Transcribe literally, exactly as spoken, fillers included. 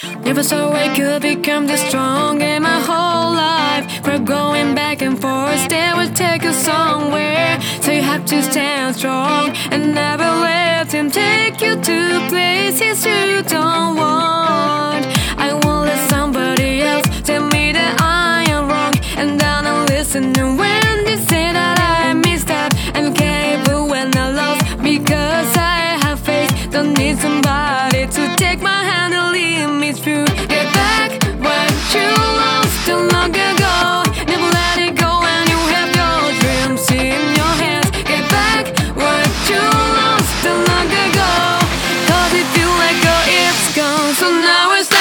Never saw I could become this strong in my whole life. We're going back and forth, they will take you somewhere. So you have to stand strong and never let him take you to places you don't want. I won't let somebody else tell me that I am wrong, and then I'll listen to when they say that I messed up. I'm capable when I lost because I have faith. Don't need somebody to take my hand and lead me through. Get back what you lost too long ago. Never let it go when you have your dreams in your hands. Get back what you lost too long ago. Cause it feels like oh, it's gone. So now it's